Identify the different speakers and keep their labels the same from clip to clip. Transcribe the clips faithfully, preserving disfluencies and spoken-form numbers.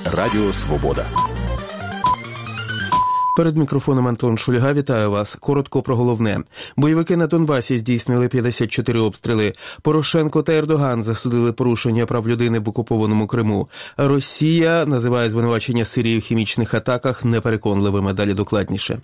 Speaker 1: Радіо Свобода.
Speaker 2: Перед мікрофоном Антон Шульга. Вітаю вас. Коротко про головне. Бойовики на Донбасі здійснили п'ятдесят чотири обстріли. Порошенко та Ердоган засудили порушення прав людини в окупованому Криму. Росія називає звинувачення Сирії в хімічних атаках непереконливими. Далі докладніше.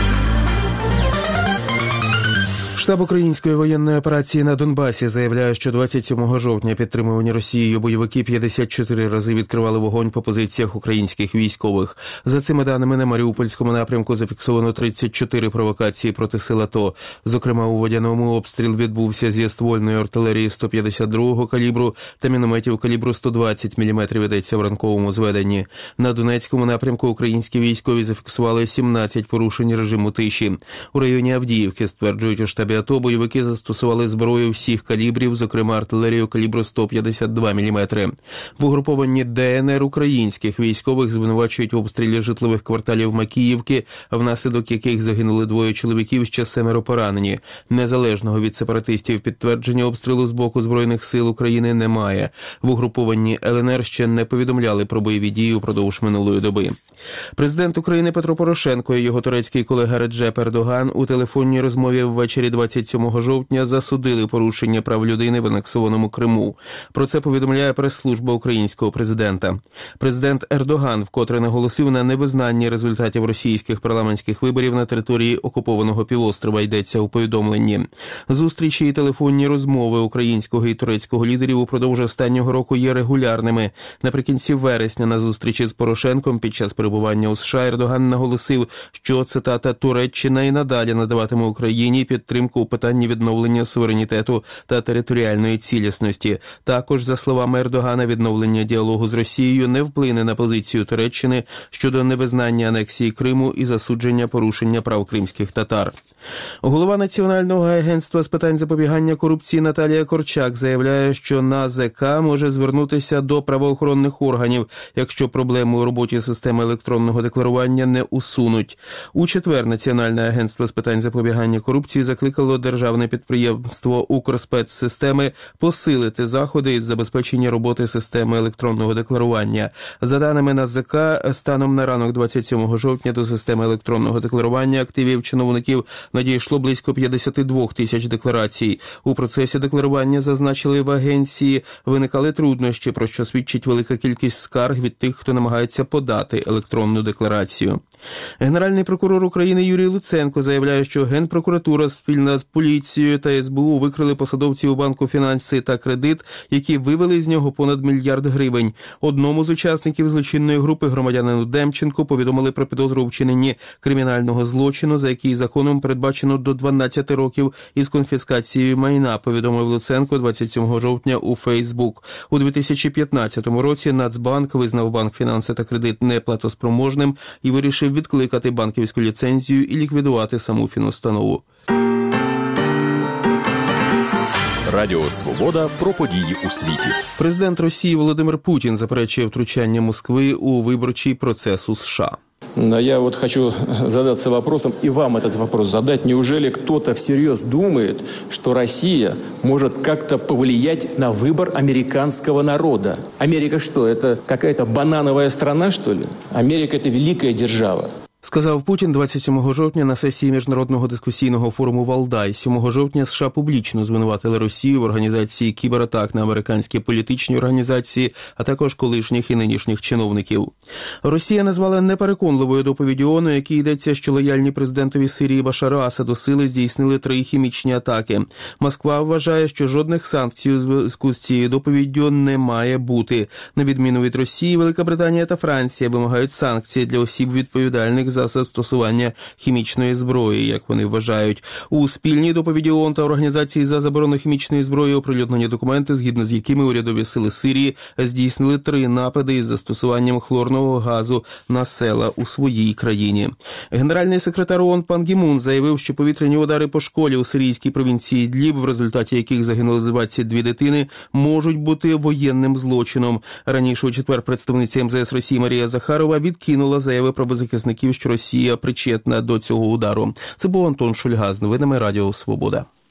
Speaker 2: Штаб української воєнної операції на Донбасі заявляє, що двадцять сьомого жовтня підтримувані Росією бойовики п'ятдесят чотири рази відкривали вогонь по позиціях українських військових. За цими даними, на Маріупольському напрямку зафіксовано тридцять чотири провокації проти сил АТО. Зокрема, у Водяному обстріл відбувся зі ствольної артилерії сто п'ятдесят другого калібру та мінометів калібру сто двадцять міліметрів, йдеться в ранковому зведенні. На Донецькому напрямку українські військові зафіксували сімнадцять порушень режиму тиші. У районі Авдіївки, стверджують у штабі АТО, бойовики застосували зброю всіх калібрів, зокрема артилерію калібру сто п'ятдесят два міліметри. В угрупованні ДНР українських військових звинувачують в обстрілі житлових кварталів Макіївки, внаслідок яких загинули двоє чоловіків, ще семеро поранені. Незалежного від сепаратистів підтвердження обстрілу з боку Збройних сил України немає. В угрупованні ЛНР ще не повідомляли про бойові дії упродовж минулої доби. Президент України Петро Порошенко і його турецький колега Реджеп Ердоган у телефонній розмові ввечері двадцять сьомого жовтня засудили порушення прав людини в анексованому Криму. Про це повідомляє прес-служба українського президента. Президент Ердоган вкотре наголосив на невизнанні результатів російських парламентських виборів на території окупованого півострова, йдеться у повідомленні. Зустрічі і телефонні розмови українського і турецького лідерів упродовж останнього року є регулярними. Наприкінці вересня на зустрічі з Порошенком під час перебування у США Ердоган наголосив, що, цитата, «Туреччина і надалі надаватиме Україні підтримку у питанні відновлення суверенітету та територіальної цілісності». Також, за словами Ердогана, відновлення діалогу з Росією не вплине на позицію Туреччини щодо невизнання анексії Криму і засудження порушення прав кримських татар. Голова Національного агентства з питань запобігання корупції Наталія Корчак заявляє, що НАЗК може звернутися до правоохоронних органів, якщо проблеми у роботі системи електронного декларування не усунуть. У четвер Національне агентство з питань запобігання корупції закликало державне підприємство «Укрспецсистеми» посилити заходи із забезпечення роботи системи електронного декларування. За даними НАЗК, станом на ранок двадцять сьомого жовтня до системи електронного декларування активів чиновників надійшло близько п'ятдесят два тисяч декларацій. У процесі декларування, зазначили в агенції, виникали труднощі, про що свідчить велика кількість скарг від тих, хто намагається подати електронну декларацію. Генеральний прокурор України Юрій Луценко заявляє, що Генпрокуратура спільно з поліцією та ес бе у викрили посадовців у банку «Фінанси та Кредит», які вивели з нього понад мільярд гривень. Одному з учасників злочинної групи, громадянину Демченку, повідомили про підозру у вчиненні кримінального злочину, за який законом передбачено до дванадцяти років із конфіскацією майна, повідомив Луценко двадцять сьомого жовтня у Фейсбук. У дві тисячі п'ятнадцятому році Нацбанк визнав банк «Фінанси та Кредит» неплатоспроможним і вирішив відкликати банківську ліцензію і ліквідувати саму фінустанову.
Speaker 1: Радіо Свобода про події у світі.
Speaker 2: Президент Росії Володимир Путін заперечує втручання Москви у виборчий процес у США.
Speaker 3: Да, я вот хочу задаться вопросом, и вам этот вопрос задать. Неужели кто-то всерьез думает, что Россия может как-то повлиять на выбор американского народа? Америка что, это какая-то банановая страна, что ли? Америка – это великая держава.
Speaker 2: Сказав Путін двадцять сьомого жовтня на сесії Міжнародного дискусійного форуму «Валдай». сьомого жовтня США публічно звинуватили Росію в організації кібератак на американські політичні організації, а також колишніх і нинішніх чиновників. Росія назвала непереконливою доповідь ООН, у якій йдеться, що лояльні президентові Сирії Башару Асаду сили здійснили три хімічні атаки. Москва вважає, що жодних санкцій у зв'язку з цією доповіддю не має бути. На відміну від Росії, Велика Британія та Франція вимагають санкцій для осіб відповідальних за застосування хімічної зброї, як вони вважають. У спільній доповіді ООН та Організації за заборону хімічної зброї оприлюднені документи, згідно з якими урядові сили Сирії здійснили три напади із застосуванням хлорного газу на села у своїй країні. Генеральний секретар ООН Пан Гі Мун заявив, що повітряні удари по школі у сирійській провінції Ідліб, в результаті яких загинули двадцять дві дитини, можуть бути воєнним злочином. Раніше у четвер представниця ем зе ес Росії Марія Захарова відкинула заяви правозахисників, що Росія причетна до цього удару. Це був Антон Шульга з новинами Радіо Свобода.